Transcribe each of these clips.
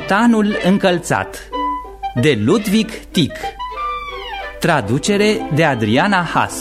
Motanul încălțat de Ludwig Tieck. Traducere de Adriana Haas.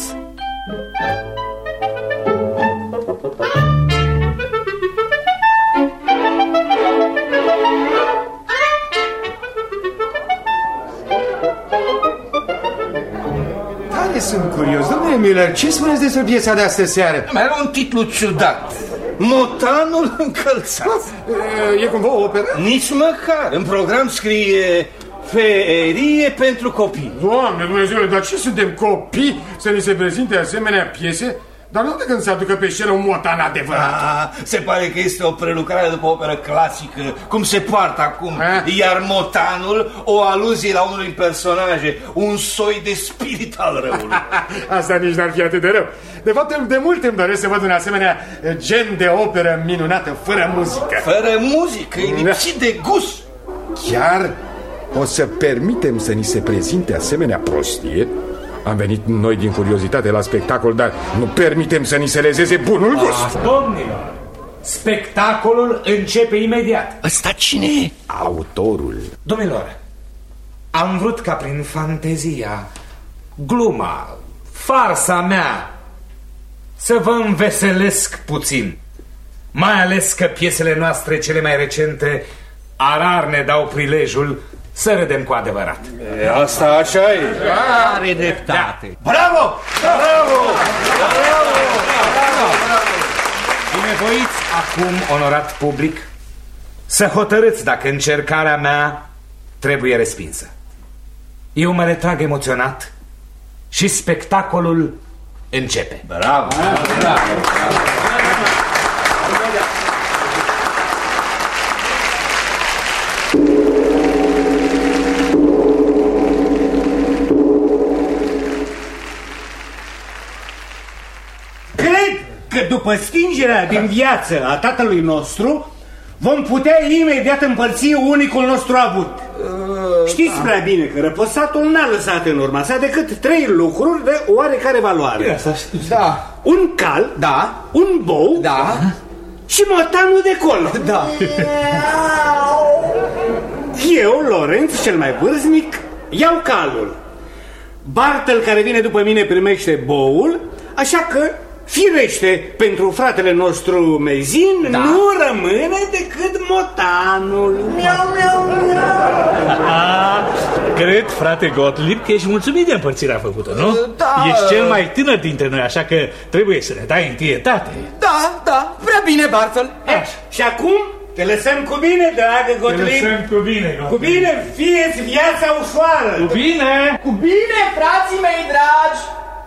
Tare sunt curios, domnule Miller, ce spuneți despre piesa de astă seară? Mai era un titlu ciudat. Motanul încălțat. E cumva o operă? Nici măcar. În program scrie ferie pentru copii. Doamne Dumnezeule, dar ce suntem copii să ni se prezinte asemenea piese? Dar nu de când se aducă pe scenă un motan adevărat. Se pare că este o prelucrare după o operă clasică, cum se poartă acum. Iar motanul, o aluzie la unul din personaje, un soi de spirit al răului. Asta nici n-ar fi atât de rău. De fapt, de mult îmi doresc să văd un asemenea gen de operă minunată, fără muzică. Fără muzică, e lipsit de gust. Chiar o să permitem să ni se prezinte asemenea prostie? Am venit noi din curiozitate la spectacol, dar nu permitem să ni se lezeze bunul gust. Domnilor, spectacolul începe imediat. Ăsta cine e? Autorul. Domnilor, am vrut ca prin fantezia, gluma, farsa mea să vă înveselesc puțin. Mai ales că piesele noastre cele mai recente rar ne dau prilejul să râdem cu adevărat. Asta așa e. Are dreptate. Bravo! Bravo! Bravo! Binevoiți acum, onorat public, să hotărâți dacă încercarea mea trebuie respinsă. Eu mă retrag emoționat și spectacolul începe. Bravo! Bravo! Că după stingerea din viață a tatălui nostru vom putea imediat împărți unicul nostru avut. Știți prea bine că răposatul n-a lăsat în urma sa decât 3 lucruri de oarecare valoare. Da. Un cal, da. Un bou, da. Și motanul de colo. Da. Eu, Lorenz, cel mai vârstnic, iau calul. Bartel, care vine după mine, primește boul, așa că firește, pentru fratele nostru Mezin, da, nu rămâne decât motanul. Miau, miau, miau. Cred, frate Gottlieb, că ești mulțumit de împărțirea făcută, nu? Da. Ești cel mai tânăr dintre noi, așa că trebuie să ne dai întâietate. Da, prea bine, Bartel. Și acum te lăsăm cu bine, dragă Gottlieb. Te lăsăm cu bine, Gottlieb. Cu bine, fie-ți viața ușoară. Cu bine. Cu bine, frații mei dragi.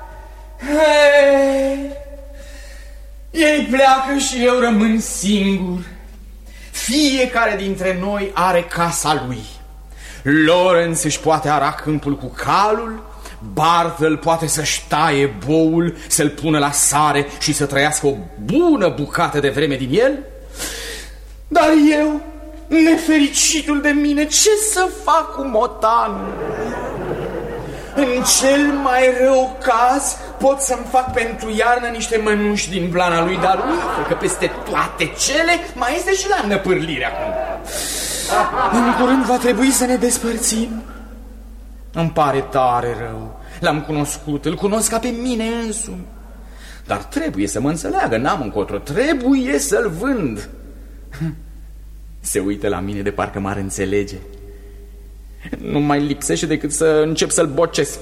Ei pleacă și eu rămân singur. Fiecare dintre noi are casa lui. Lorenz își poate ara câmpul cu calul, Bartel poate să-și taie boul, să-l pună la sare și să trăiască o bună bucată de vreme din el. Dar eu, nefericitul de mine, ce să fac cu motanul? În cel mai rău caz pot să-mi fac pentru iarnă niște mănuși din blana lui, dar uite că peste toate cele mai este și la năpârlire acum. În curând va trebui să ne despărțim. Îmi pare tare rău. L-am cunoscut, îl cunosc ca pe mine însumi. Dar trebuie să mă înțeleagă, n-am încotro, trebuie să-l vând. Se uită la mine de parcă m-ar înțelege. Nu mai lipsește decât să încep să-l bocesc.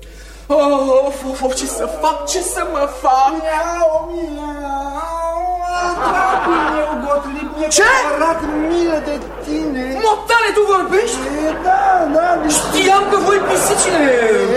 Ce să fac? Ce să mă fac? Ce? Arată milă de tine. Motane, tu vorbești? Da. Știam că voi pisicile.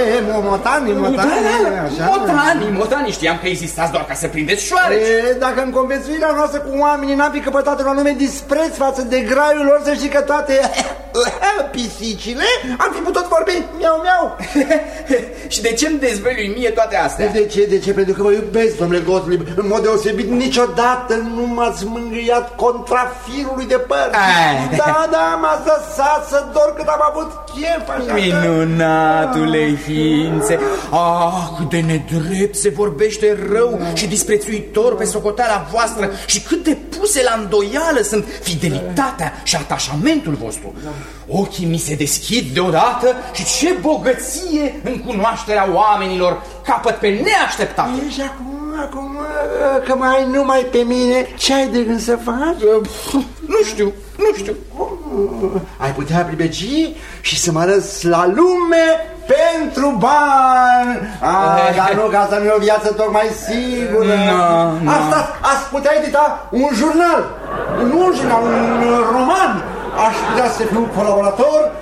Motani, știam că existați doar ca să prindeți șoareci. Dacă în conviețuirea noastră cu oamenii n-am fi căpătat un anume dispreț față de graiul lor, să știi că toate pisicile, am fi putut vorbi miau, miau. Și de ce-mi dezvălui mie toate astea? De ce? De ce? Pentru că vă iubesc, domnule Gottlieb. În mod deosebit, niciodată nu m-ați mângâiat contra firului de păr. Da, m-ați lăsat să dor cât am avut chef, așa. Minunatule ființe! Cât de nedrept se vorbește rău și disprețuitor pe socoteala voastră și cât de puse la îndoială sunt fidelitatea și atașamentul vostru. Ochii mi se deschid deodată și ce bogăție în cunoașterea oamenilor capăt pe neașteptate. Și acum că mai ai numai pe mine, ce ai de gând să faci? Nu știu. Ai putea pribegi și să mă arăți la lume pentru bani. Dar nu, că asta nu e o viață tocmai sigură. Asta ați putea edita un jurnal. Nu un jurnal, un roman. Aș putea să fiu colaborator.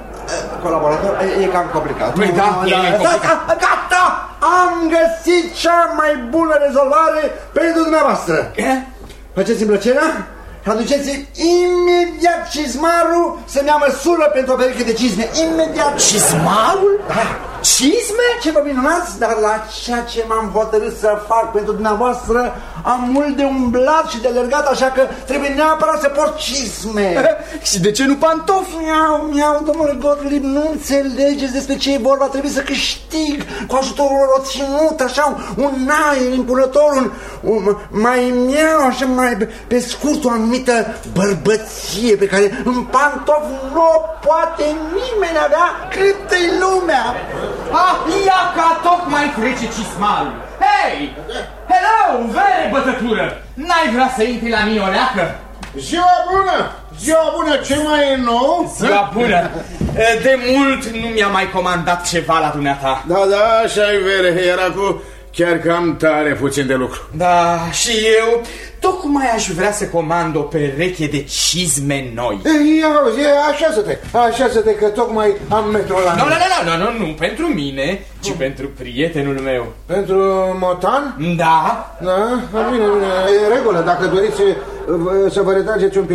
E cam complicat. Păi da, e complicat. Gata! Am găsit cea mai bună rezolvare pentru dumneavoastră. Faceți-mi plăcerea? Aduceți imediat cizmarul să-mi ia măsură pentru o pereche de cizme. Imediat. Cizmarul? Cizme? Ce vă minunați, dar la ceea ce m-am hotărât să fac pentru dumneavoastră am mult de umblat și de alergat, așa că trebuie neapărat să port cizme. Și de ce nu pantofi? Miau, domnule Gottlieb, nu înțelegeți despre ce e vorba. Trebuie să câștig cu ajutorul lor o ținută, așa, un aer impunător, mai miau, așa, mai pe scurt, o anumită bărbăție pe care în pantofi nu o poate nimeni avea cât-i lumea. Ia ca tocmai trece cismarul. Hei! Hello, vere bătătură! N-ai vrea să intri la mine o leacă? Ziua bună! Ziua bună, ce mai e nou? Ziua bună! De mult nu mi-a mai comandat ceva la dumneata. Da, așa-i, vere, era cu chiar cam tare puțin de lucru. Da, și eu tocmai aș vrea să comand o pereche de cizme noi. Ia auzi, așează-te, că tocmai am metro la mine. Nu, pentru mine, ci pentru prietenul meu. Pentru Motan? Da. Da, bine, e regulă, dacă doriți să vă retrageți un pic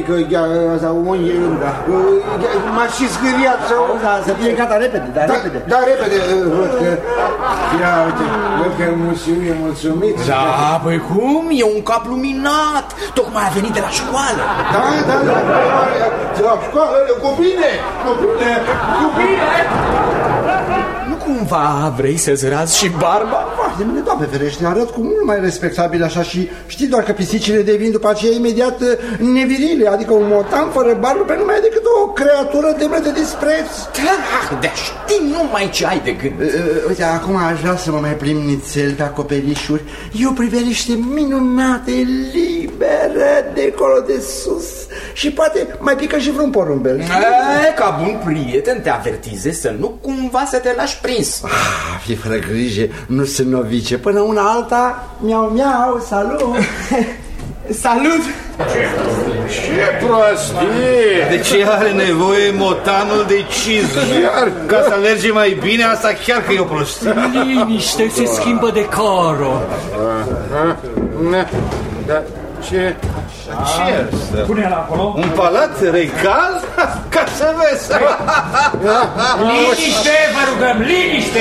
m-aș și zgâriat sau... Da, să fie gata repede, repede. Da, repede, văd că... Ia, uite, văd că e mulțumit. Da, păi cum? E un cap luminat. Tocmai a venit de la școală. Da, de la școală, cu bine. Nu cumva vrei să-ți razi și barba? De mine, Doamne ferește, arăt cu mult mai respectabil așa și știi doar că pisicile devin după aceea imediat nevirile, adică un motan fără barbă pe nu mai e decât o creatură demnă de dispreț. Dar știi numai ce ai de gând. Uite, acum aș vrea să mă mai plimb nițel pe acoperișuri. E o priveliște minunată, e liberă de acolo de sus și poate mai pică și vreun porumbel. Ca bun prieten te avertizez să nu cumva să te lași prins. Fii fără grijă, nu sunt novice. Până una alta, miau, salut. Salut! Ce prostie! De ce are nevoie motanul de cizme? Ca să merge mai bine, asta chiar că e o prostie. Liniște, se schimbă de caro. Da, ce asta? Pune-l acolo. Un palat regal? Ca să vezi. Liniște, vă rugăm, liniște!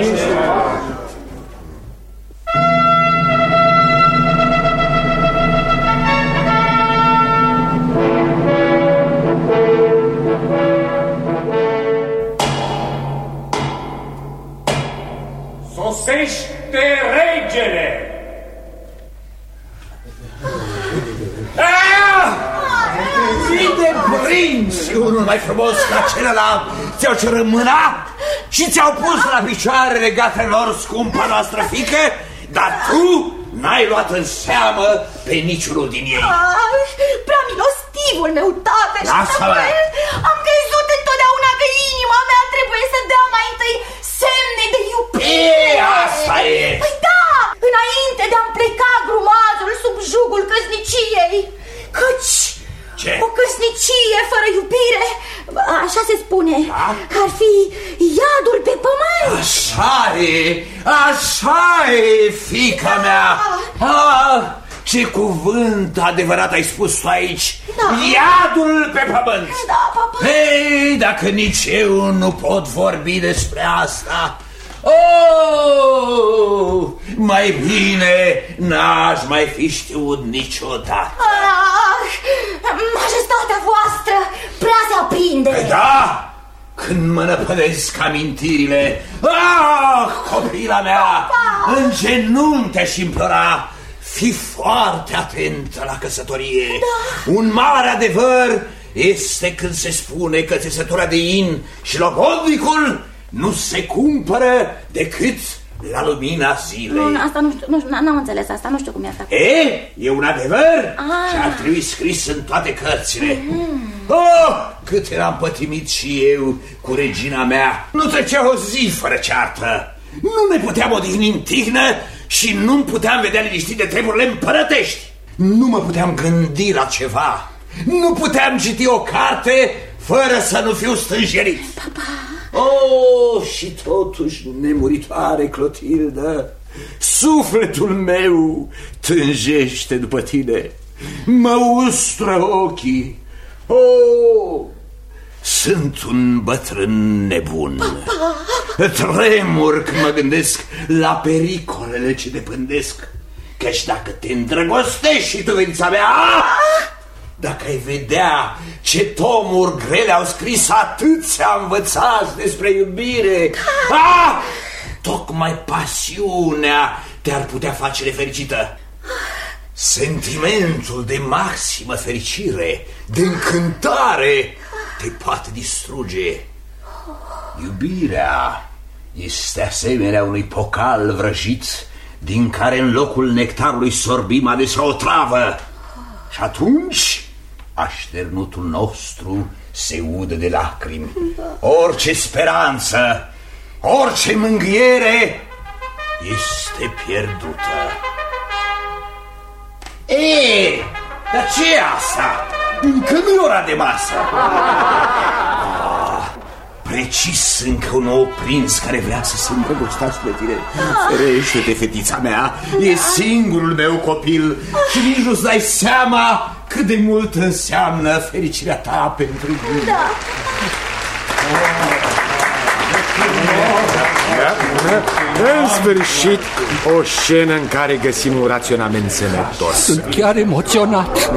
Sosește regele! Fii de prinț și unul mai frumos ca celălalt ți-au cerut mâna și ți-au pus la picioare regatelor scumpa noastră fică, dar tu n-ai luat în seamă pe niciunul din ei. Prea milostivul meu, tată, și am crezut întotdeauna că inima mea trebuie să dea mai întâi semne de iubire. Asta e! Păi da, înainte de a-mi pleca grumazul sub jugul căsniciei, căci o căsnicie fără iubire, așa se spune, ar fi iadul pe pământ. Așa e, fiica mea. Ce cuvânt adevărat ai spus tu aici. Da. Iadul pe pământ. Da, papa. Ei, dacă nici eu nu pot vorbi despre asta. Oh, mai bine n-aș mai fi știut niciodată. Majestatea voastră prea se aprinde. Da, când mă năpădesc amintirile. Copila mea, papa! În genunchi te-aș implora, fii foarte atentă la căsătorie. Da. Un mare adevăr este când se spune că țesătura de in și logodnicul nu se cumpără decât la lumina zilei. Nu, asta nu știu, n-am înțeles asta, nu știu cum e asta. E un adevăr și ar trebui scris în toate cărțile. Cât eram pătimit și eu cu regina mea. Nu trecea o zi fără ceartă. Nu ne puteam odihni în tihnă și nu puteam vedea liniștit de treburile împărătești. Nu mă puteam gândi la ceva. Nu puteam citi o carte fără să nu fiu stânjenit. Papa. Și totuși, nemuritoare Clotildă, sufletul meu tânjește după tine, mă ustră ochii. Sunt un bătrân nebun. Papa. Tremur când mă gândesc la pericolele ce depândesc. Căci dacă te îndrăgostești și tu, venița mea, dacă ai vedea ce tomuri grele au scris atâția învățați despre iubire. Tocmai pasiunea te-ar putea face nefericită. Sentimentul de maximă fericire, de încântare, te poate distruge. Iubirea este asemenea unui pocal vrăjit din care în locul nectarului sorbim adesea o travă. Și atunci așternutul nostru se udă de lacrimi. Orice speranță, orice mângâiere este pierdută. Dar ce e asta? Încă nu e ora de masă. Precis încă un nou prins care vrea să se îndrăgostească de tine. Ferește-te, fetița mea, e singurul meu copil și nici nu-ți dai seama cât de mult înseamnă fericirea ta pentru mine. Da. În sfârșit, o scenă în care găsim un raționament înțeleptor. Sunt chiar emoționat.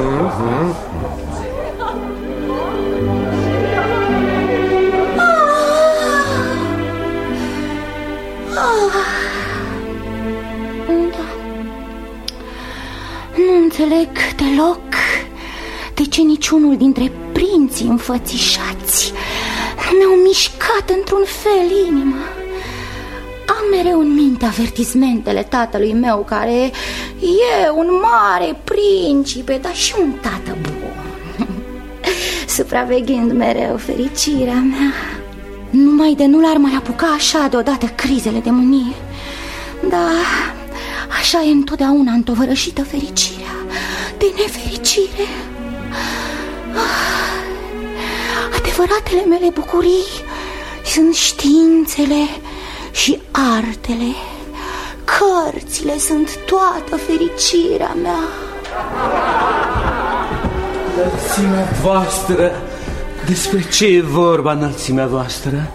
Nu înțeleg deloc de ce niciunul dintre prinții înfățișați nu mi-au mișcat într-un fel inima. Am mereu în minte avertismentele tatălui meu, care e un mare principe, dar și un tată bun, supraveghind mereu fericirea mea. Numai de nu l-ar mai apuca așa deodată crizele de mânie. Dar așa e întotdeauna întovărășită fericirea de nefericire. Adevăratele mele bucurii sunt științele și artele. Cărțile sunt toată fericirea mea. Înălțimea voastră, despre ce e vorba, înălțimea voastră?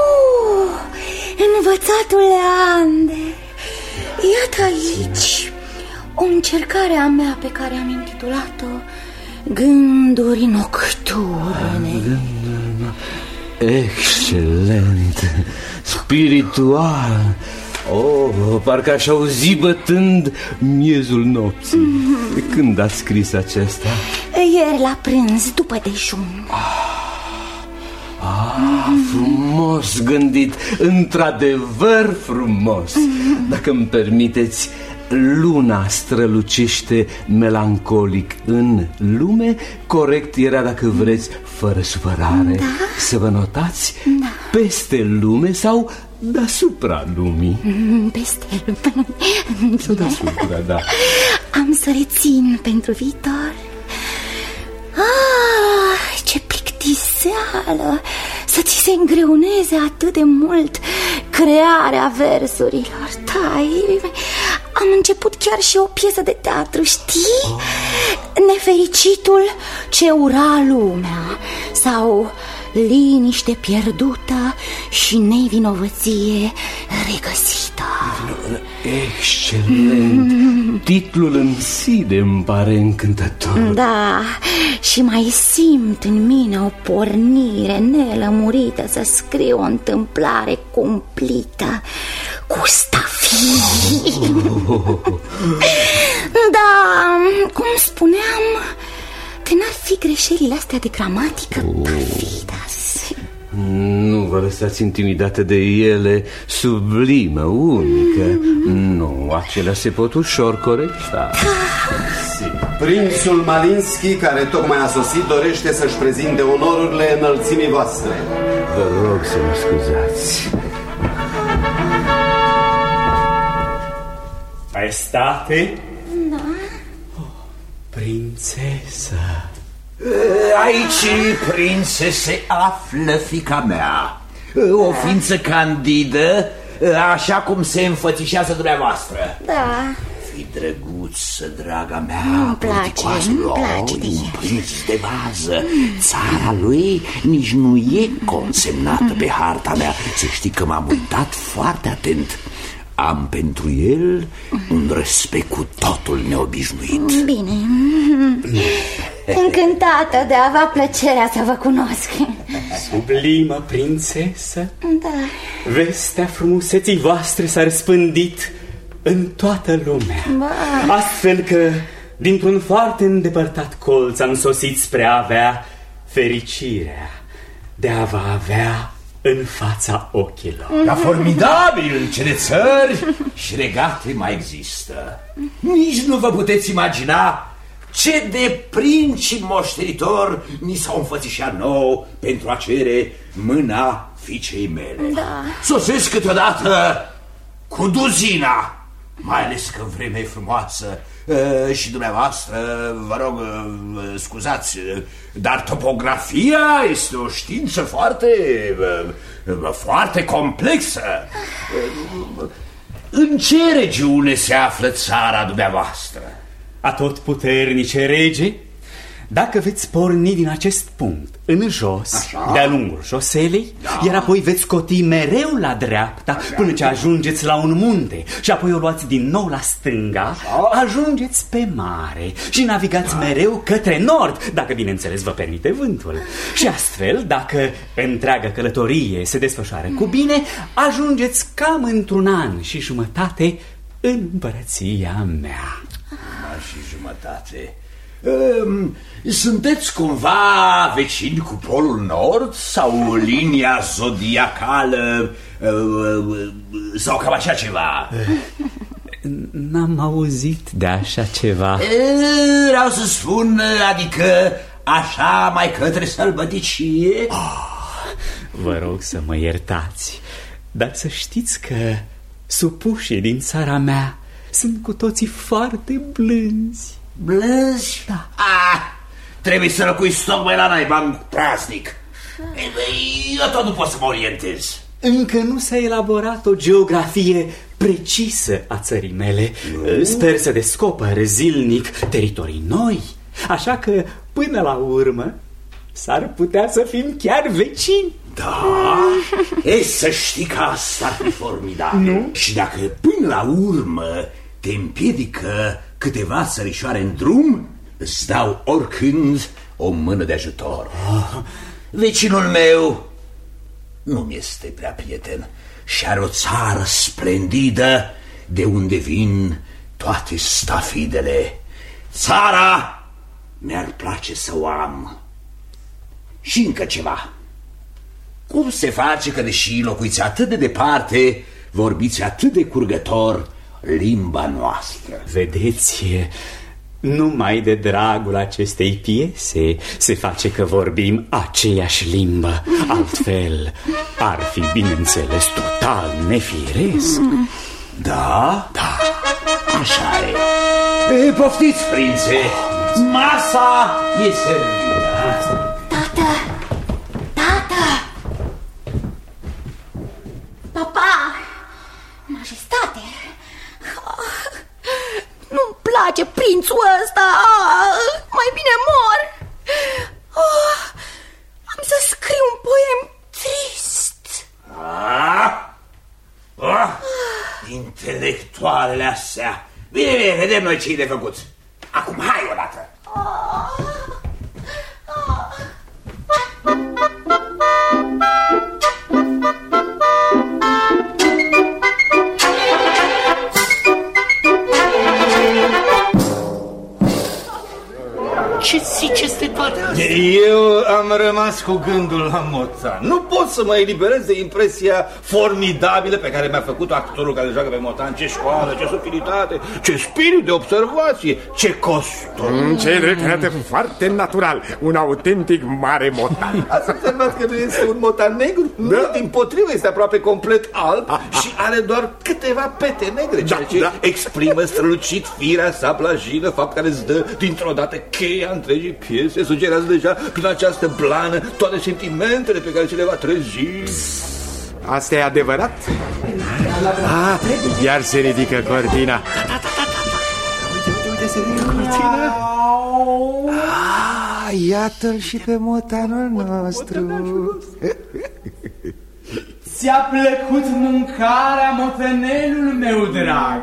Învățatul Leander, iată aici o încercare a mea pe care am intitulat-o Gânduri nocturne. Excelent, spiritual. Parcă aș auzi bătând miezul nopții. Când ați scris acesta? Ieri la prânz, după dejun. Frumos gândit, într-adevăr frumos. Dacă îmi permiteți, luna strălucește melancolic în lume. Corect era, dacă vreți, fără supărare. Da. Să vă notați, da. Peste lume sau deasupra lumii. Peste lume. Deasupra, da. Am să rețin pentru viitor. Ce plictiseală să ți se îngreuneze atât de mult crearea versurilor. am început chiar și o piesă de teatru, știi? Nefericitul ce ura lumea, sau Liniște pierdută și nevinovăție regăsită. Excelent! Titlul în sine îmi pare încântător. Da, și mai simt în mine o pornire nelămurită să scriu o întâmplare cumplită cu stafii. Da, cum spuneam, că n-ar fi greșelile astea de gramatică perfidas. Nu vă lăsați intimidate de ele. Sublimă, unică. Nu, acelea se pot ușor corecta. Prințul Malinski, care tocmai a sosit, dorește să-și prezinte onorurile înălțimii voastre. Vă rog să mă scuzați. Maestate? Da? Prințesă. Aici, prințe, se află fiica mea, o ființă candidă, așa cum se înfățișează dumneavoastră. Da. Fii drăguță, draga mea. Nu-mi place, nu-mi place de un prinț de vază. Țara lui nici nu e consemnată pe harta mea. Să știi că m-am uitat foarte atent. Am pentru el un respect cu totul neobișnuit. Bine. Încântată de a avea plăcerea să vă cunosc. Sublimă prințesă. Da. Vestea frumuseții voastre s-a răspândit în toată lumea. Ba. Astfel că dintr-un foarte îndepărtat colț am sosit spre a avea fericirea de a vă avea în fața ochilor. Ca formidabil ce de țări și regate mai există. Nici nu vă puteți imagina ce de prinți moștenitor ni s-au înfățișat nou pentru a cere mâna fiicei mele. Da. Sosesc câteodată cu duzina, mai ales că vremea e frumoasă. Și dumneavoastră, vă rog, scuzați, dar topografia este o știință foarte complexă. În ce regiune se află țara dumneavoastră? Atotputernice rege, dacă veți porni din acest punct în jos, de-a lungul șoselei, iar apoi veți coti mereu la dreapta până ce ajungeți la un munte și apoi o luați din nou la stânga, ajungeți pe mare și navigați mereu către nord, dacă bineînțeles vă permite vântul. Și astfel, dacă întreaga călătorie se desfășoară cu bine, ajungeți cam într-un an și jumătate în împărăția mea. An și jumătate. Sunteți cumva vecini cu Polul Nord sau linia zodiacală sau cam așa ceva? N-am auzit de așa ceva. Vreau să spun, adică așa mai către sălbăticie. Vă rog să mă iertați, dar să știți că supușii din țara mea sunt cu toții foarte blânzi. Blânzi? Da. Trebuie să locuiți tocmai la naiba în praznic. Eu tot nu pot să mă orientez. Încă nu s-a elaborat o geografie precisă a țării mele. Sper să descoper zilnic teritorii noi. Așa că până la urmă s-ar putea să fim chiar vecini. Da? E, să știi că asta ar fi formidabil. Nu? Și dacă până la urmă te împiedică câteva țărișoare în drum, îți dau oricând o mână de ajutor. Vecinul meu nu-mi este prea prieten și are o țară splendidă de unde vin toate stafidele. Țara mi-ar place să o am. Și încă ceva. Cum se face că, deși locuiți atât de departe, vorbiți atât de curgător limba noastră? Vedeți, numai de dragul acestei piese se face că vorbim aceeași limbă. Altfel ar fi, bineînțeles, total nefiresc. Da? Da. Așa e. Poftiți, prințe. Masa e servită. Tată! Tată! Papa! Majestate! face prințul ăsta? Mai bine mor. Am să scriu un poem trist. Intelectualele astea. Bine, vedem noi ce-i de făcut. Acum, hai odată. Ce ziceți de toate astea? Eu am rămas cu gândul la Motan. Nu pot să mă eliberez de impresia formidabilă pe care mi-a făcut actorul care joacă pe Motan. Ce școală, ce subtilitate, ce spirit de observație, ce costum. Ce drept, foarte natural. Un autentic mare Motan. Ați observat că nu este un Motan negru? Da. Nu, dimpotrivă, este aproape complet alb și are doar câteva pete negre, ceea ce exprimă strălucit firea sa plajină, fapt care îți dă dintr-o dată cheia întregii piese, sugerează deja prin această blană toate sentimentele pe care se le va trezi. Asta e adevărat? Iar se ridică cortina. Uite, se ridică cortina. Iată-l și pe Motanul nostru. Ți-a plăcut mâncarea, motanelul meu drag?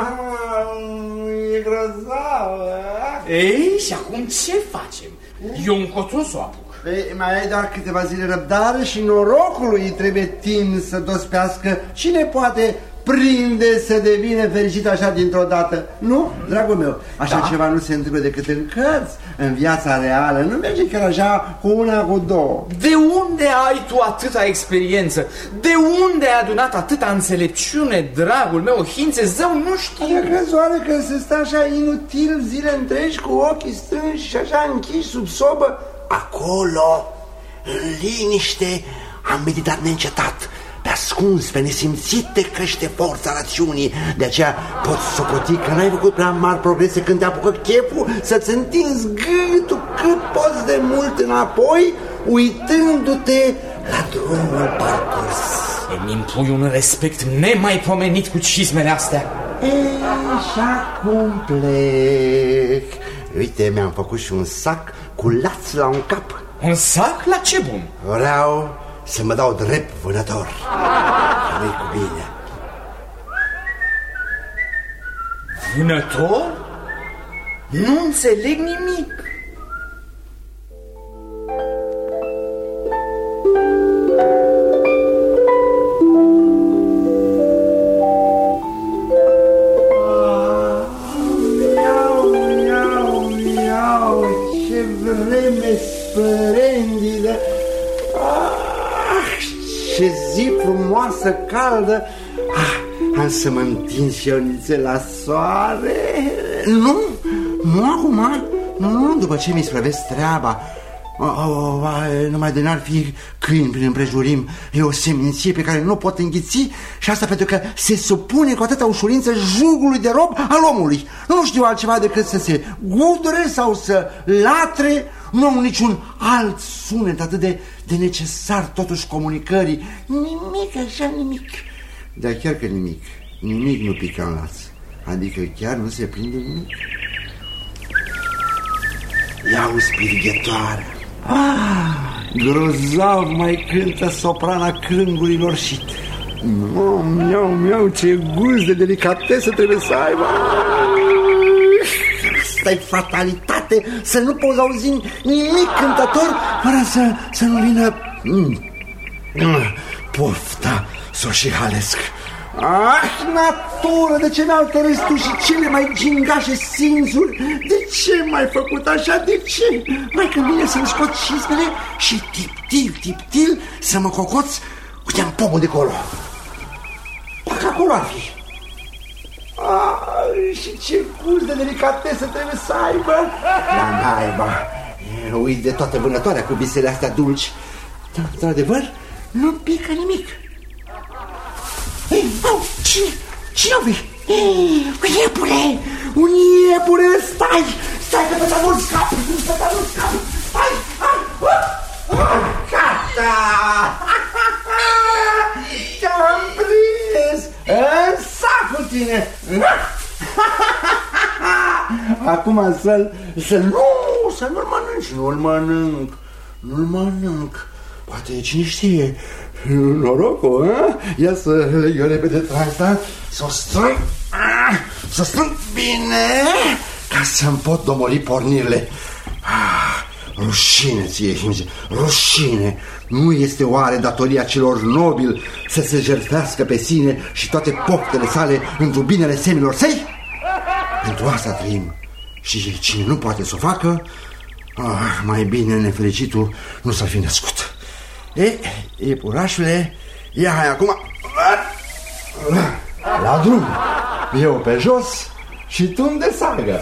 E grozavă. Ei, și acum ce facem? Eu încotro să o apuc. Mai ai doar câteva zile răbdare și norocului trebuie timp să dospească. Cine poate prinde să devine fericit așa dintr-o dată? Nu, dragul meu, așa ceva nu se întâmplă decât în cărți. În viața reală nu merge chiar așa cu una, cu două. De unde ai tu atâta experiență? De unde ai adunat atâta înțelepciune, dragul meu? Hințe, zău, nu știu. Crezi oare că se stă așa inutil zile întregi cu ochii strânși și așa închiși sub sobă? Acolo, în liniște, am meditat neîncetat, pe ascuns, pe nesimțite crește forța rațiunii. De aceea poți socoti că n-ai făcut prea mari progrese când te apucă cheful să-ți întinzi gâtul cât poți de mult înapoi, uitându-te la drumul parcurs. Îmi impui un respect nemaipomenit cu cizmele astea. Și acum plec. Uite, mi-am făcut și un sac cu laț la un cap. Un sac? La ce bun? Vreau să mă dau drept vânător. Nu-i cu bine. Vânător? Nu înțeleg nimic. Ce vreme splendidă! Ce zi frumoasă, caldă! Am să mă întind și eu nițel la soare. Nu acum, nu, după ce mi sprăvesc treaba. Numai de n-ar fi câini prin împrejurim. E o seminție pe care nu o pot înghiți. Și asta pentru că se supune cu atâta ușurință jugului de rob al omului. Nu știu altceva decât să se gudure sau să latre. Nu am niciun alt sunet atât de necesar totuși comunicării. Nimic, așa nimic. Dar chiar că nimic nu pică în laț. Adică chiar nu se prinde nimic. Ia-uzi spirighetoare. Grozav mai cântă soprana crângurilor și... Miau, ce gust de delicatesă trebuie să aibă. Asta-i fatalitate, să nu poți auzi nimic cântător fără să nu vină pofta să o și halesc. Natură, de ce mi-alterezi tu și cele mai gingașe simțuri? De ce m-ai făcut așa? De ce? Mai când vine să-mi scot cizmele și tiptil să mă cocoți, uite-am pomul de colo. Dacă acolo ar fi. Și ce gust de delicatesă trebuie să aibă. Naiba, uite de toată vânătoarea cu bisele astea dulci. Dar, într-adevăr, nu pică nimic. Cine-o fi? Un iepure! Un iepure! Stai că pe nu scap! Stai! Gata! Te-am prins! În sac cu tine! Acum să-l mănânci. Nu-l mănânc. Poate cine știe, norocul, a? Ia să leg eu repede trasta, să o strâng bine, ca să-mi pot domoli pornirile. Rușine ție, rușine. Nu este oare datoria celor nobili să se jertfească pe sine și toate poftele sale într-o binele semilor săi? Pentru asta trăim. Și cine nu poate să o facă, mai bine nefericitul nu s-ar fi născut. Iepurașule, ia hai acum la drum. Eu pe jos și tu în desargă.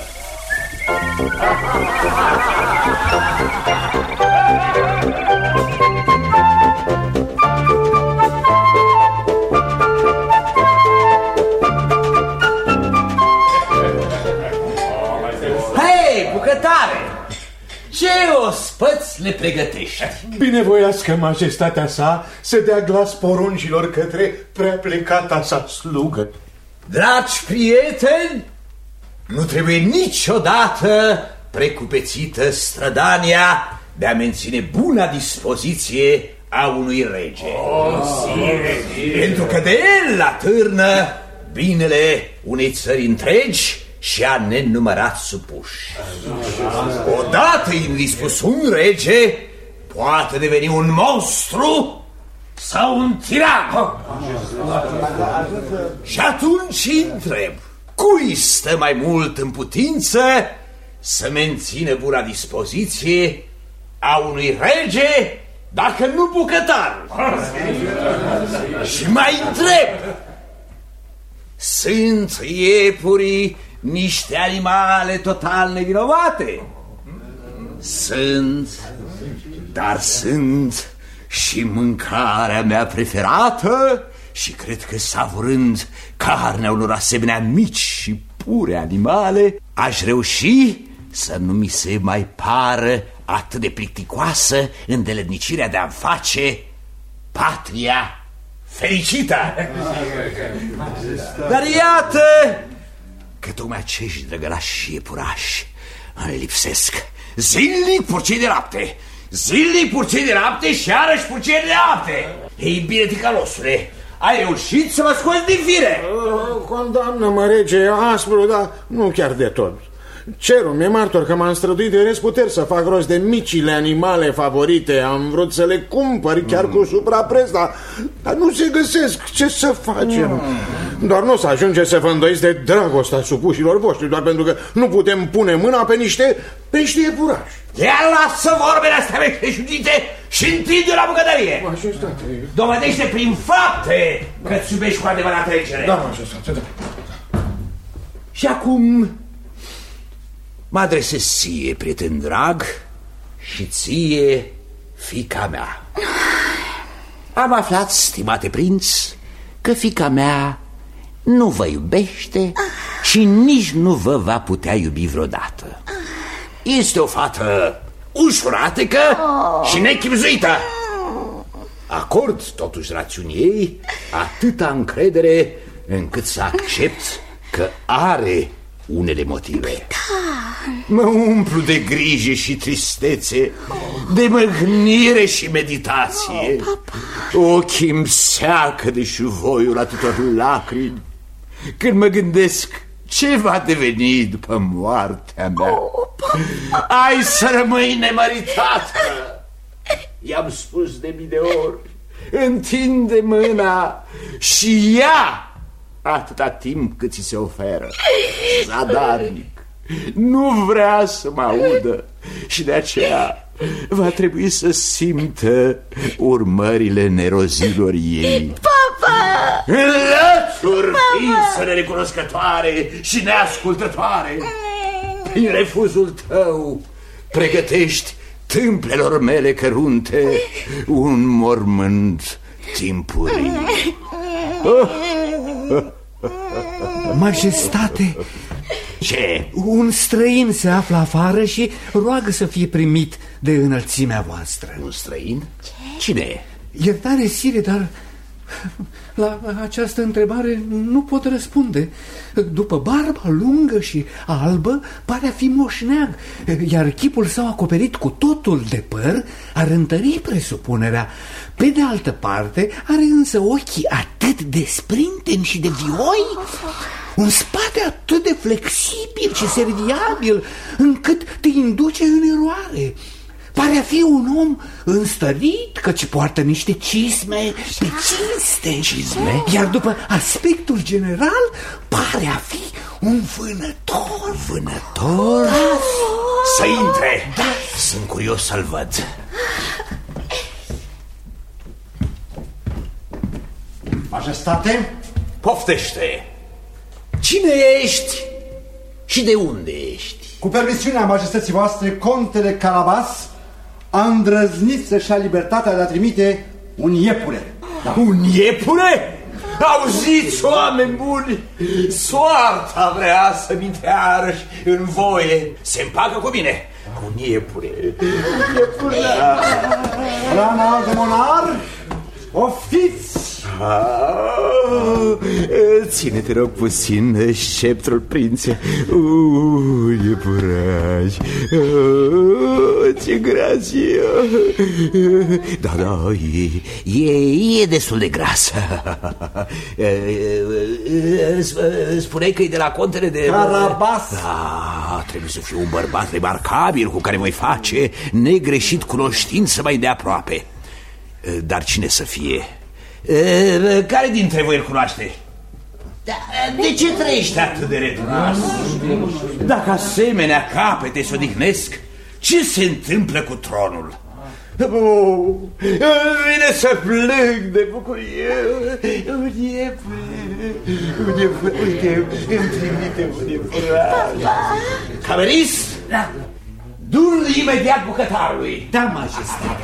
Hei, bucătare! Ce ospăți le pregătești? Binevoiască majestatea sa să dea glas poruncilor către preaplecata sa slugă. Dragi prieteni, nu trebuie niciodată precupețită strădania de a menține buna dispoziție a unui rege. Pentru că de el atârnă binele unei țări întregi și a nenumărați supuși. Odată indispus un rege poate deveni un monstru sau un tiran. Și atunci întreb, cui stă mai mult în putință să mențină buna dispoziție a unui rege dacă nu bucătar? Și mai întreb, sunt iepurii niște animale total nevinovate? Sunt, dar sunt și mâncarea mea preferată și cred că savurând carnea unor asemenea mici și pure animale, aș reuși să nu mi se mai pară atât de plicticoasă îndeletnicirea de a-mi face patria fericită. Dar iată că tocmai acești drăgălași și iepurași îmi lipsesc. Zilnic purcei de lapte, zilnic purcei de lapte și iarăși purcei de lapte. Ei bine, ticalosule, ai reușit să mă scoți din fire. Condamnă-mă, rege, aspru, dar nu chiar de tot. Cerul mi-e martor că m-am străduit de răsputeri să fac rost de micile animale favorite. Am vrut să le cumpăr chiar cu suprapreț, dar nu se găsesc. Ce să facem? Doar nu o să ajunge să vă îndoiți de dragostea supușilor voștri, doar pentru că nu putem pune mâna pe niște iepurași. Ia lasă vorbele astea meșteșugite și întinde-o la bucătărie. Dovedește prin fapte că-ți iubești cu adevărat regele. Da, majestate, da. Și acum mă adresez ție, prieten drag, și ție, fiica mea. Am aflat, stimate prinț, că fiica mea nu vă iubește și nici nu vă va putea iubi vreodată. Este o fată ușuratecă și nechibzuită. Acord totuși rațiunii ei atâta încredere încât să accept că are unele motive. Mă umplu de grijă și tristețe, de mâhnire și meditație. Ochii-mi seacă de șuvoiul atâtor lacrimi când mă gândesc ce va deveni după moartea mea. Ai să rămâi nemăritată. I-am spus de mii de ori, întinde mâna și ia atâta timp cât ți se oferă. Zadarnic nu vrea să mă audă și de aceea va trebui să simtă urmările nerozilor ei. Papa! Înlături, ființă nerecunoscătoare și neascultătoare. Prin refuzul tău pregătești tâmplelor mele cărunte un mormânt timpurii. Majestate, ce? Un străin se află afară și roagă să fie primit de înălțimea voastră. Un străin? Cine e? Iertare, sire, dar La această întrebare nu pot răspunde. După barba lungă și albă, pare a fi moșneag, iar chipul său acoperit cu totul de păr ar întări presupunerea. Pe de altă parte, are însă ochii atât de sprinteni și de vioi, un spate atât de flexibil și serviabil, încât te induce în eroare. Pare a fi un om înstărit, căci poartă niște cisme pe cinste. Cisme? Iar după aspectul general, pare a fi un vânător. Vânător? Da. Să intre! Da. Sunt curios să-l văd. Majestate? Poftește! Cine ești și de unde ești? Cu permisiunea majestății voastre, contele Carabas a îndrăznit să-și ia libertatea de a trimite un iepure. Da. Un iepure? Auziți, oameni buni, soarta vrea să mi iarăși în voie. Se împacă cu mine. Un iepure. Rana de monar, oftiți! Ține-te rog puțin sceptrul, prințe. Iepuraș. Ce grație. Da, e destul de gras. Spuneai că e de la contele de Carabas. Da, trebuie să fiu un bărbat remarcabil cu care voi face negreșit cunoștință mai de aproape. Dar cine să fie? Care dintre voi îl cunoaște? De ce trăiești atât de retras? Dacă asemenea capete se odihnesc, ce se întâmplă cu tronul? Vine să plâng de bucurie. Uite, îmi trimite un iepuraș. Cameris? Da. Du-l imediat bucătarului. Da, majestate.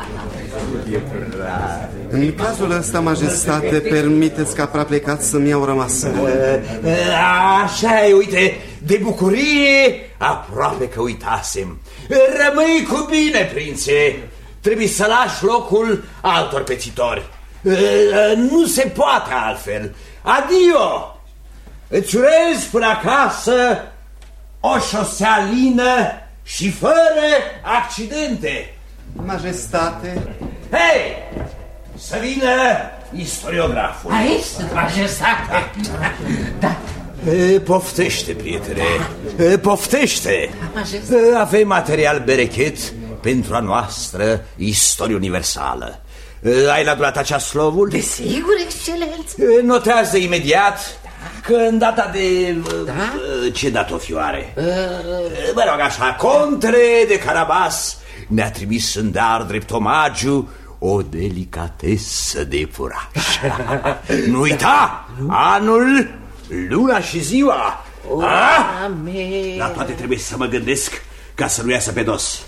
În cazul ăsta, majestate, permiteți ca prea plecat să-mi iau rămas. Așa e, uite, de bucurie aproape că uitasem. Rămâi cu bine, prințe. Trebuie să lași locul altor pețitori. Nu se poate altfel. Adio! Îți urez până acasă o șosea lină și fără accidente. Majestate. Hei! Să vină istoriograful. Aici sunt, majestate. Da. Poftește, prietene. Poftește. Avem material berechet pentru a noastră istorie universală. Ai la durata ceaslovul? Desigur, excelență. Notează imediat că în data de... Ce dată o fioare? Mă rog așa, contele de Carabas ne-a trimis în dar drept omagiu o delicatesă de furaș. Nu uita, anul, luna și ziua. La toate trebuie să mă gândesc ca să nu iasă pe dos.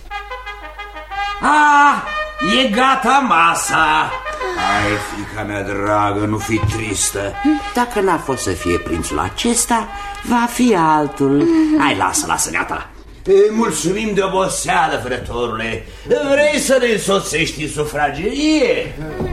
E gata masa. Hai, fiica mea dragă, nu fi tristă. Dacă n-a fost să fie prințul acesta, va fi altul. Hai, lasă, gata. Mulțumim de oboseală, vrătorule. Vrei să ne însoțești în sufragerie?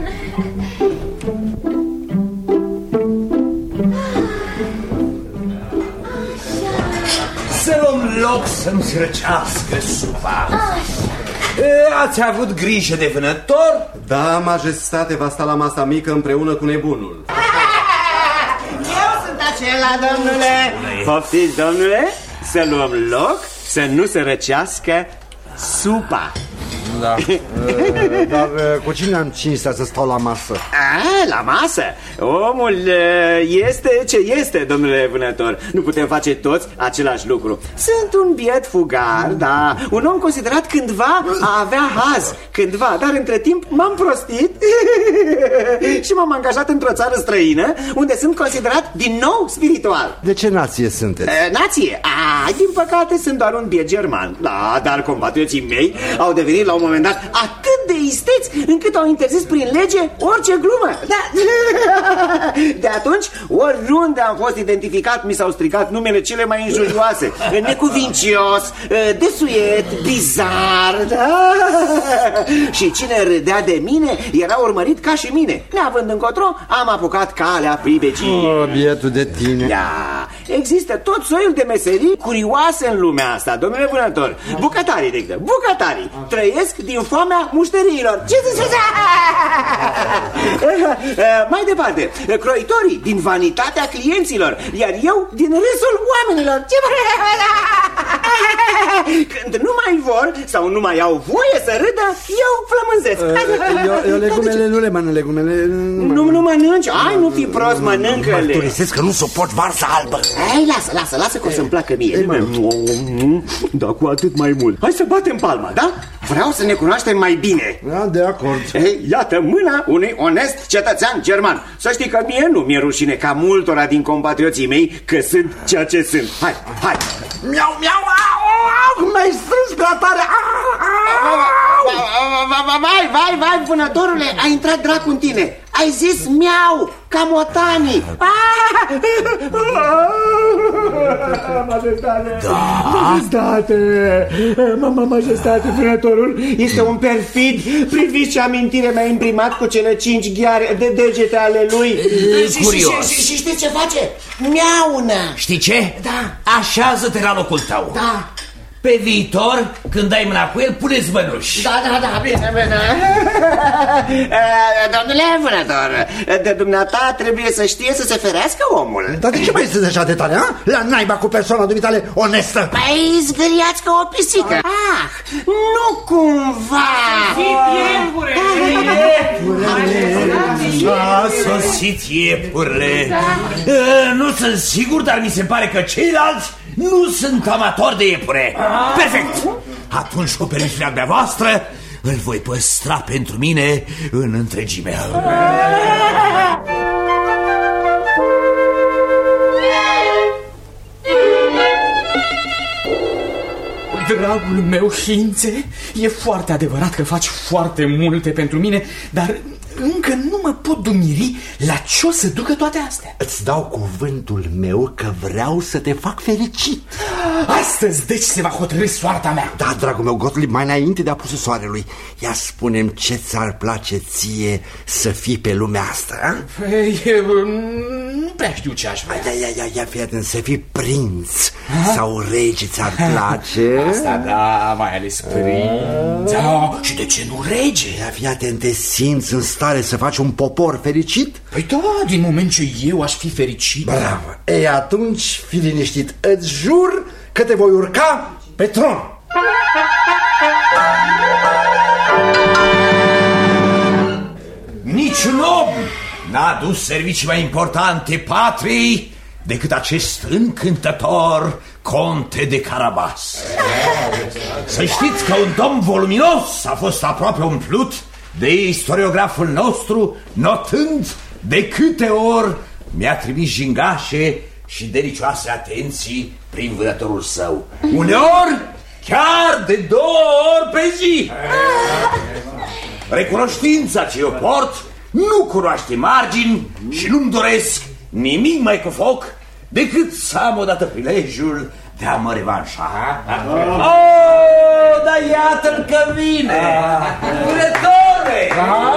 Să luăm loc să-mi răcească supa. Ați avut grijă de vânător? Da, majestate, va sta la masa mică împreună cu nebunul. Eu sunt acela, domnule. Poftiți, domnule, să luăm loc, să nu se răcească supa. Da, dar cu cine am cinstea să stau la masă? La masă? Omul este ce este, domnule vânător. Nu putem face toți același lucru. Sunt un biet fugar, da, un om considerat cândva a avea haz. Cândva, dar între timp m-am prostit și m-am angajat într-o țară străină, unde sunt considerat din nou spiritual. De ce nație sunteți? Nație? Din păcate sunt doar un biet german. Da, dar compatrioții mei au devenit la un moment dat atât de isteți încât au interzis prin lege orice glumă. Da. De atunci, oriunde am fost identificat, mi s-au stricat numele cele mai injurioase. Necuvincios, desuet, bizar, da? Și cine râdea de mine era urmărit ca și mine. Neavând încotro, am apucat calea pribegiei. Oh, bietul de tine. Da, există tot soiul de meserii curioase în lumea asta, domnule vânător. Bucătarii, de exemplu, bucătarii trăiesc din foamea mușteriilor. Ce ziceți? Mai departe, croitorii din vanitatea clienților, iar eu din râsul oamenilor. Ce când nu mai vor sau nu mai au voie să râdă, eu flămânzesc. Eu legumele nu le mănânc, legumele nu mănânci? Ai, nu fi prost, mănâncă-le. Mărturisesc că nu suport varza albă. Hai, lasă că o să-mi placă mie. Da, cu atât mai mult. Hai să batem palma, da? Vreau să ne cunoaștem mai bine. Da, de acord. Ei, iată mâna unui onest cetățean german. Să știi că mie nu mi-e rușine ca multora din compatrioții mei că sunt ceea ce sunt. Hai. Miau, miau, au, mi-ai strâns prea tare. Vai, vânătorule, a intrat dracu în tine. Ai zis miau, ca motanii. Majestate, vânătorul este un perfid. Priviți ce amintire mi-a imprimat cu cele 5 gheare de degete ale lui. Curios. Și știți ce face? Miaună. Știi ce? Da. Așează-te la locul tău. Da. Pe viitor, când dai mâna cu el, puneți bănuși. Da, bine. Domnule vânător, de dumneata trebuie să știe să se ferească omul. Dar de ce mai este așa de tare, ha? La naiba cu persoana dumitale onestă. Mai zgâriați ca o pisică. Nu cumva. A sosit iepurile. Nu sunt sigur, dar mi se pare că ceilalți nu sunt amatori de iepure. Perfect. Atunci, cu permisiunea dumneavoastră, îl voi păstra pentru mine în întregime. Dragul meu, Științe, e foarte adevărat că faci foarte multe pentru mine, dar încă nu mă pot dumiri la ce o să ducă toate astea. Îți dau cuvântul meu că vreau să te fac fericit. Astăzi, deci, se va hotărî soarta mea. Da, dragul meu, Gottlieb, mai înainte de apusul soarelui, ia spune-mi ce ți-ar place ție să fii pe lumea asta, a? Eu nu prea știu ce aș vrea. Ia, fii atent, să fii prinț sau rege ți-ar place? Asta da, mai ales prinț. Da, și de ce nu rege? Ia, fii atent, te simți în stare să faci un popor fericit? Păi da, din moment ce eu aș fi fericit. Bravo. Ei, atunci, fii liniștit, îți jur că te voi urca pe tron. Niciun om n-a adus servicii mai importante patriei decât acest încântător conte de Carabas. Să știți că un dom voluminos a fost aproape umplut de istoriograful nostru, notând de câte ori mi-a trimis jingașe și delicioase atenții prin vânătorul său. Uneori chiar de 2 ori pe zi. Recunoștința ce eu port nu cunoaște margini și nu-mi doresc nimic mai cu foc decât să am odată prilejul de a mă revanșa. Oh, dar iată-l că vine! Vânătore!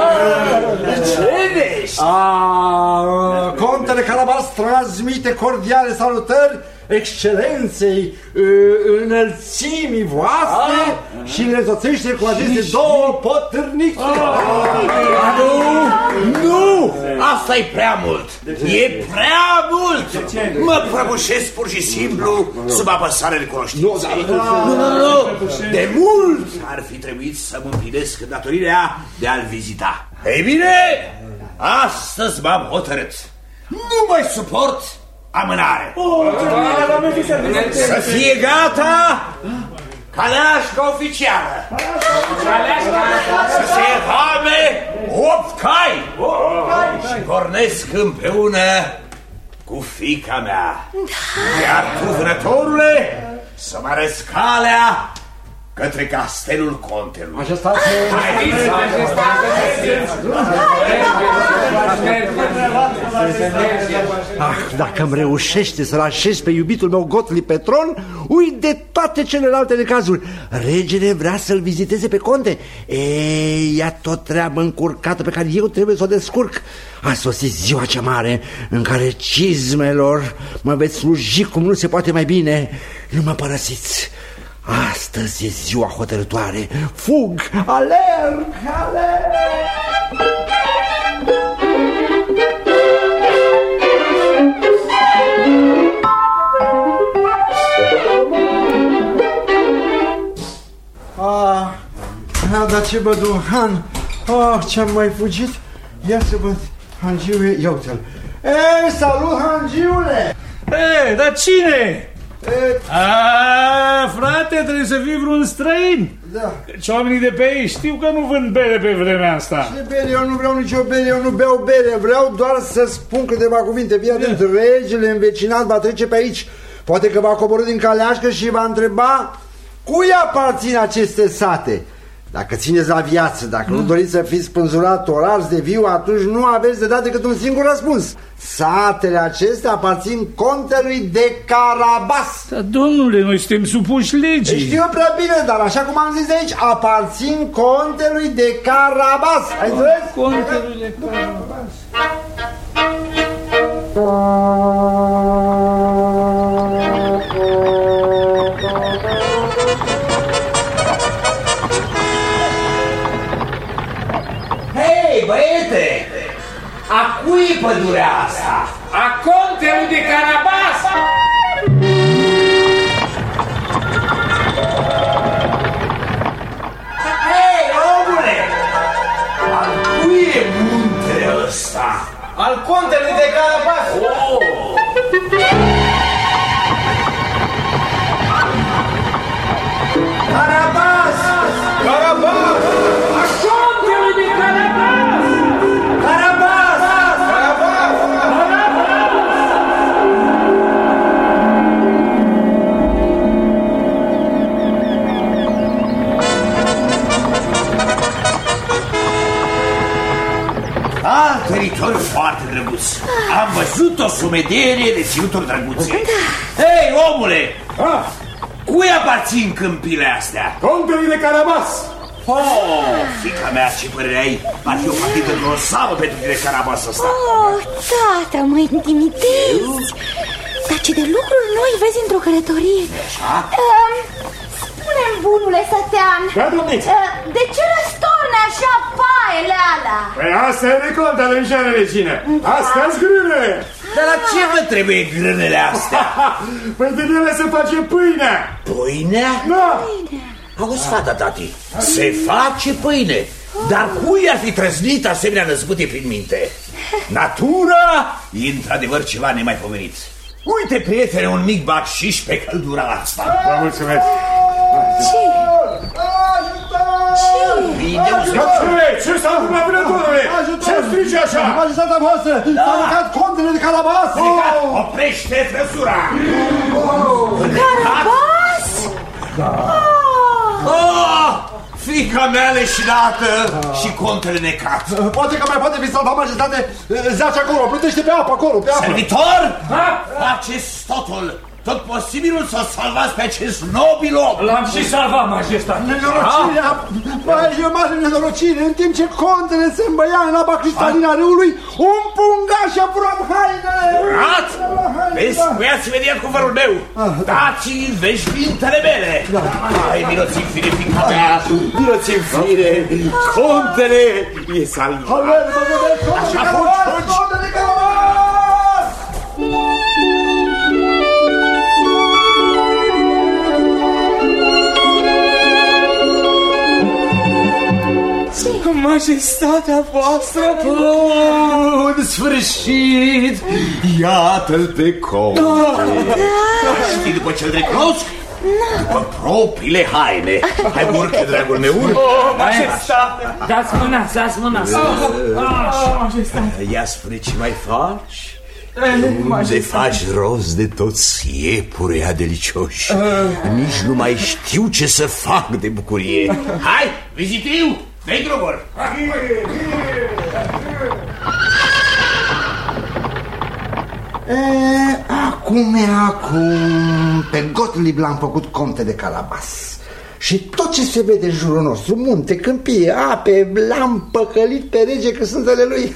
Ce vezi? Contele Carabas transmite cordiale salutări excelenței înălțimii voastre și le însoțește cu aceste 2 potârnici. Nu! Asta e prea mult! E prea mult! Mă prăbușesc pur și simplu sub apăsarea recunoștinței. Nu! De mult ar fi trebuit să mă împlinesc datorirea de a-l vizita. Ei bine, astăzi m-am hotărât. Nu mai suport amânare. Să fie gata caleașca oficială. Să se evame 8 cai și pornesc împreună cu fiica mea. Iar tu, vânătorule, să mă arăți calea către castelul contelui. Majestate! Dacă îmi reușește să-l așez pe iubitul meu Gottlieb pe tron, uit de toate celelalte necazuri. Regele vrea să-l viziteze pe conte. Ia tot treabă încurcată pe care eu trebuie să o descurc. A sosit ziua cea mare în care cizmelor mă veți sluji cum nu se poate mai bine. Nu mă părăsiți. Astăzi e ziua hotărătoare. Fug, alerg, alerg. Dar ce bădu, Han? Ce-am mai fugit? Ia să văd, Hangiule, ia uite-l. Salut, Hangiule! Dar cine? Frate, trebuie să fii vreun străin. Da. Căci oamenii de pe aici știu că nu vând bere pe vremea asta. Ce bere? Eu nu vreau nicio bere, eu nu beau bere. Vreau doar să spun câteva cuvinte. Fii atent, regele învecinat va trece pe aici. Poate că va coborî din caleașcă și va întreba cui aparțin aceste sate. Dacă țineți la viață, dacă nu doriți să fiți spânzurat, orarți de viu, atunci nu aveți de dat decât un singur răspuns. Satele acestea aparțin contelui de Carabas. Dar, domnule, noi suntem supuși legii. Știu prea bine, dar așa cum am zis de aici, aparțin contelui de Carabas. Ai înțeles? Contelui de Carabas. Băiete, a cui e pădurea asta? A contelui de Carabas! Hei, omule! Al cui e muntele ăsta? Al contelui de Carabas! Carabas! Carabas! A contelui de Carabas! Carabas! Teritoriu foarte drăguț. Am văzut o sumedenie de ținuturi drăguțe. Hei, omule! Cui aparțin câmpile astea? Contelui de Carabas! Fica mea, ce părere ai? Ar fi o partidă grosavă pentru tine, Carabas ăsta. Tata, mă intimidezi. Dar ce de lucruri noi vezi într-o călătorie. Așa? Spune-mi, bunule sătean, de ce răstorne așa paele alea? Păi asta e recolta de înșeană, regină. Astea-s grâne. Dar la ce vă trebuie grânele astea? Păi din ele se face pâinea. Pâinea? Da. Auzi, fata, tati, se face pâine. Dar cui ar fi trăznit asemenea năzbâtie prin minte? Natura e într-adevăr ceva nemaipomenit. Uite, prietene, un mic bacșiș pe căldura asta. Vă mulțumesc. Ce? Ce s-a întâmplat, vânătorule? Ce strigi așa? Majestatea voastră, s-a aruncat contele de Carabas. Oprește trăsura. Carabas? Fica mea leșinată și contele necat. Poate că mai poate fi salvat, majestate. Zace acolo, plutește pe apă, acolo, pe apă. Servitor, faceți totul. Tot posibilul să salvați pe acest nobil om. L-am și salvat, majestate. Nenorocirea, e o mare nenorocire. În timp ce contele se îmbăia în apa cristalina a râului, un pungaș a furat hainele. Furat? Vezi, băiați imediat cuvărul meu. Dați-i veșmintele mele. Hai, miloți-mi fire, fica mea. Miloți-mi fire, contele e salvat. Așa, fugi. Majestatea voastră! În sfârșit! Iată-l pe conte! Știi după ce-l recunosc? După propriile haine. Hai, urcă, dragul meu, urcă. Majestate! Dați mâna, dați mâna. Ia spune ce mai faci Unde faci rost de toți iepurii delicioși? Nici nu mai știu ce să fac de bucurie. Hai, vizitiu, dă-i drumul! Acum, pe Gottlieb l-am făcut conte de Calabas. Și tot ce se vede în jurul nostru, munte, câmpie, ape, l-am păcălit pe rege că sunt ale lui.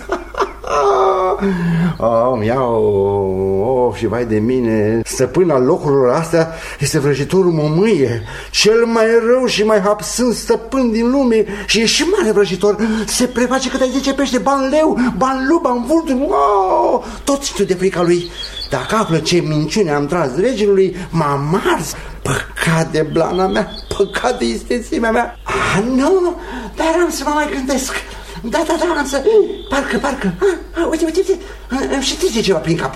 Și vai de mine, stăpân al locurilor astea este vrăjitorul Momâie, cel mai rău și mai hapsând stăpân din lume. Și e și mare vrăjitor. Se preface că te-ai 10 pește, ban leu, ban lu, ban vulturi. Tot știu de frica lui. Dacă află ce minciune am tras regelui, m-a mars. Păcat de blana mea, păcat de istețimea mea. Nu, dar am să mă mai gândesc. Da, am să... Parcă. Uite, și trece ceva prin cap.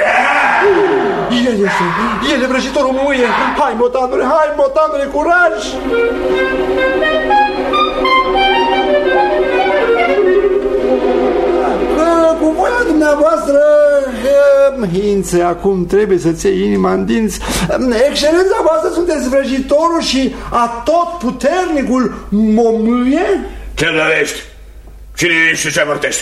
El e vrăjitorul Muie. Hai, motanule, curaj! Cu voia dumneavoastră, Hințe, acum trebuie să-ți iei inima în dinți. Excelența voastră, sunteți vrăjitorul și atotputernicul Momâie? Ce dorești? Cine ești și ce vortești?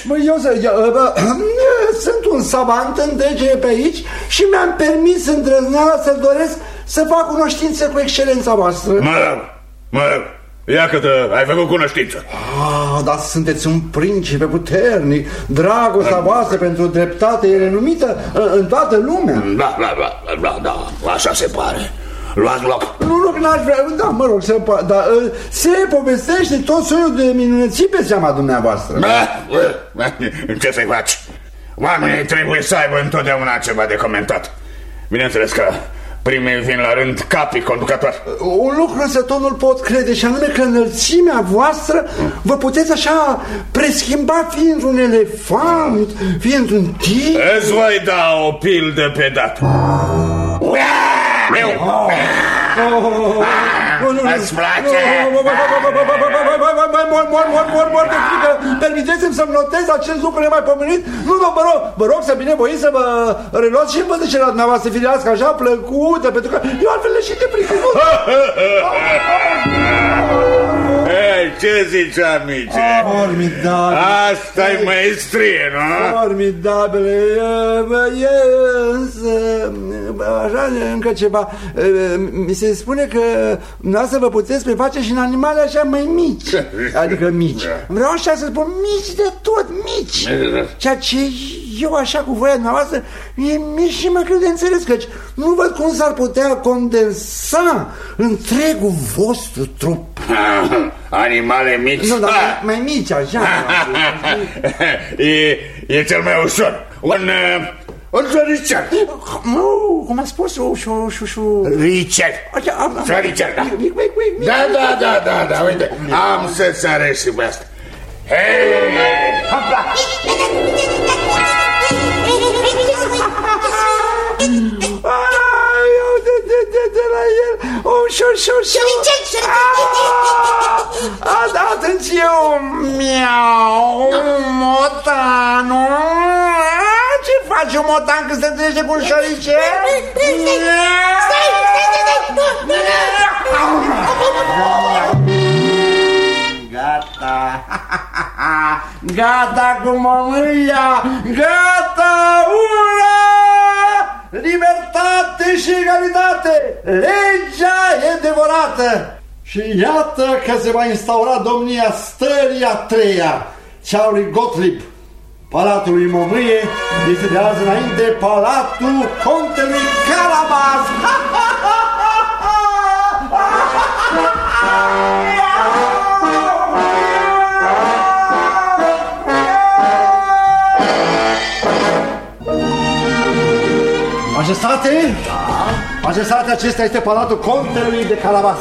Sunt un savant în trecere pe aici și mi-am permis îndrăzneala să doresc să fac cunoștință cu excelența voastră. Mă rog, ia că ai făcut cunoștință. Dar sunteți un principe puternic. Dragostea voastră pentru dreptate e renumită în toată lumea. Da, așa se pare. Luați loc. Nu, n-aș vrea, dar se povestește tot soiul de minunății pe seama dumneavoastră. Ce să-i faci? Oamenii trebuie să aibă întotdeauna ceva de comentat. Bineînțeles că primii vin la rând capii conducători. Un lucru însă tot nu-l pot crede, și anume că înălțimea voastră vă puteți așa preschimba fie într-un elefant, fie într-un tigru. Îți voi da o pildă pe dată. Îți place? Mor de frică. Permiteți-mi să-mi notez acest lucru nemaipomenit. Nu, vă rog să binevoiți să vă reluați și pădăcele la dumneavoastră firească așa plăcută, pentru că eu altfel le și de frică. Ce zici, amice? Formidabil. Asta-i maestrie, nu? Formidabile. Așa, încă ceva. Mi se spune că dumneavoastră vă puteți preface și în animale așa mai mici. Adică mici. Vreau așa să spun mici de tot, mici. Ceea ce eu așa cu voia dumneavoastră e mic și mă greu de înțeles, căci nu văd cum s-ar putea condensa întregul vostru trup. Animale mici? Nu, dar mai mici, așa. E cel mai ușor. Un șoricel. Cum a spus? Ricel. Șoricel, da, uite. Am să-ți arăt și pe asta. Hei! Hopla! De la el. Șoricel. Atunci miau, motanul. Ce faci un motan când se întâlnește cu un șoricel? Stai! Gata cu Momâia! Gata! Ura! Libertate și egalitate! Legea e devorată! Și iată că se va instaura domnia stării a treia, cea a lui Gottlieb. Palatul lui Momâie este de azi înainte Palatul Contelui Calabas. Majestate? Majestate, acesta este Palatul Contelui de Calabas.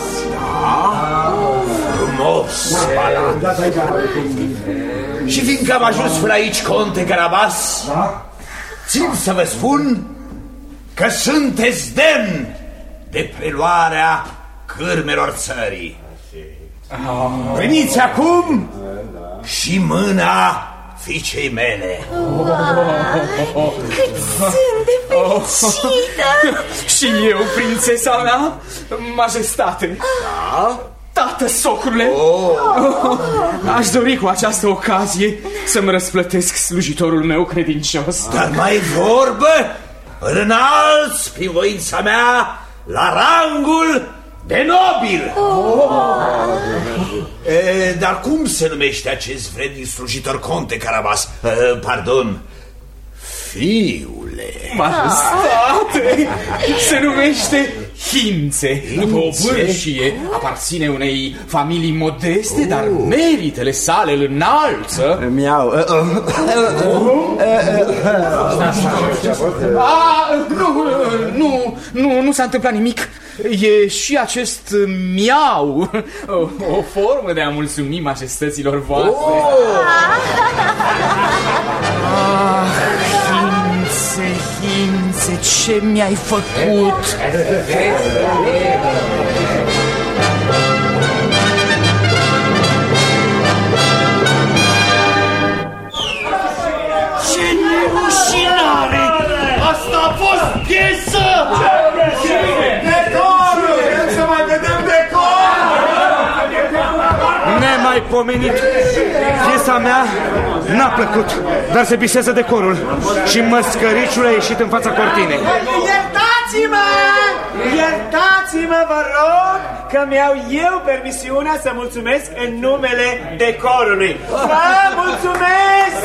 Frumos palat. Și fiindcă am ajuns până aici, conte Calabas, țin să vă spun că sunteți demn de preluarea cârmelor țării. Veniți acum și mâna fiicei mele. Cât sunt de fericită! Și eu, prințesa mea, majestate. Da? Tată, socrule, aș dori cu această ocazie să-mi răsplătesc slujitorul meu credincios. Dar mai vorbă, îl înalți prin voința mea la rangul de nobil. Dar cum se numește acest vrednic slujitor, conte Carabas? Pardon, fiule. Majestate, se numește Hințe. După o vârșie, aparține unei familii modeste, dar meritele sale îl înalță. Nu s-a întâmplat nimic. E și acest miau o formă de a mulțumi majestăților voastre. Hințe, ce mi-ai făcut? Ce nerușinare! Asta a fost piesă! Decorul! Vrem să mai vedem decorul! Nemaipomenit! Piesa mea n-a plăcut, dar se bisează decorul și măscăriciul a ieșit în fața cortinei. Iertați-mă! Iertați-mă, vă rog, că mi-au eu permisiunea să mulțumesc în numele decorului. Vă mulțumesc!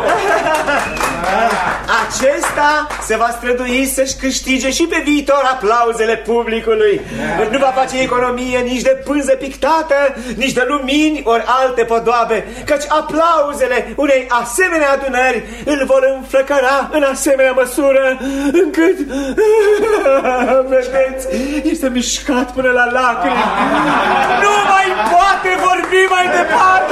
Acesta se va strădui să-și câștige și pe viitor aplauzele publicului. Nu va face economie nici de pânză pictată, nici de lumini ori alte podoabe, căci aplauzele unei asemenea adunări îl vor înflăcăra în asemenea măsură încât, vedeți, este mișcat până la lacrimi. Nu mai poate vorbi mai departe.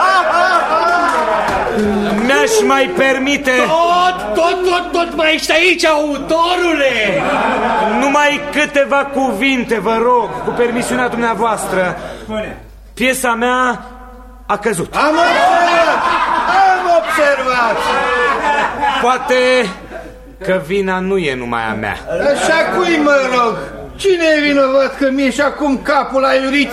Mi-aș mai permite... Tot mai ești aici, autorule! Numai câteva cuvinte, vă rog, cu permisiunea dumneavoastră. Piesa mea a căzut. Am observat! Poate că vina nu e numai a mea. Așa cui, mă rog? Cine e vinovat că mi-e și acum capul aiurit?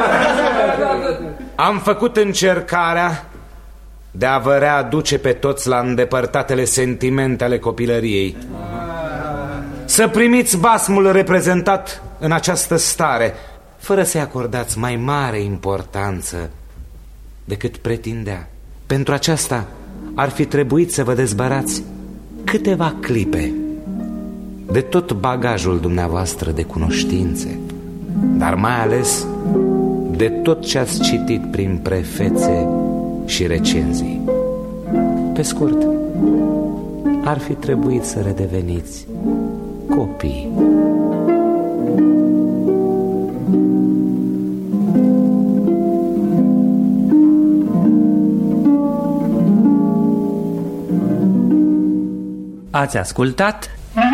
Am făcut încercarea de a vă readuce pe toți la îndepărtatele sentimente ale copilăriei. Să primiți basmul reprezentat în această stare, fără să-i acordați mai mare importanță decât pretindea. Pentru aceasta ar fi trebuit să vă dezbărați câteva clipe de tot bagajul dumneavoastră de cunoștințe, dar mai ales de tot ce ați citit prin prefețe și recenzii. Pe scurt, ar fi trebuit să redeveniți copii. Ați ascultat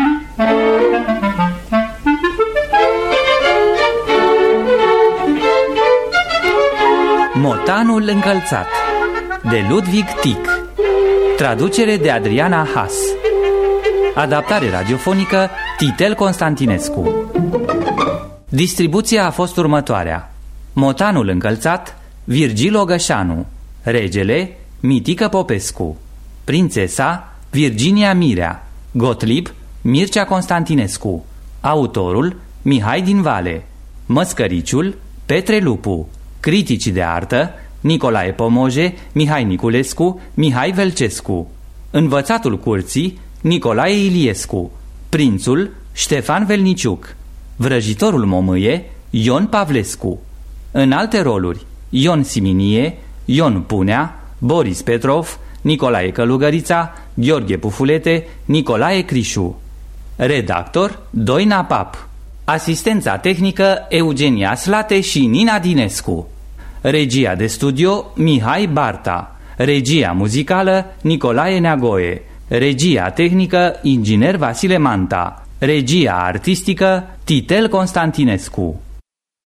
Motanul încălțat de Ludwig Tieck, traducere de Adriana Haas, adaptare radiofonică Titel Constantinescu. Distribuția a fost următoarea: Motanul încălțat, Virgil Ogășanu, regele Mitică Popescu, prințesa Virginia Mirea, Gottlieb Mircea Constantinescu, autorul Mihai din Vale, măscăriciul Petre Lupu, critici de artă Nicolae Pomoje, Mihai Niculescu, Mihai Velcescu, învățatul curții Nicolae Iliescu, prințul Ștefan Velniciuc, vrăjitorul momâie Ion Pavlescu. În alte roluri: Ion Siminie, Ion Punea, Boris Petrov, Nicolae Călugărița, Gheorghe Pufulete, Nicolae Crișu. Redactor Doina Pap. Asistența tehnică Eugenia Slate și Nina Dinescu. Regia de studio Mihai Barta. Regia muzicală Nicolae Neagoe. Regia tehnică inginer Vasile Manta. Regia artistică Titel Constantinescu.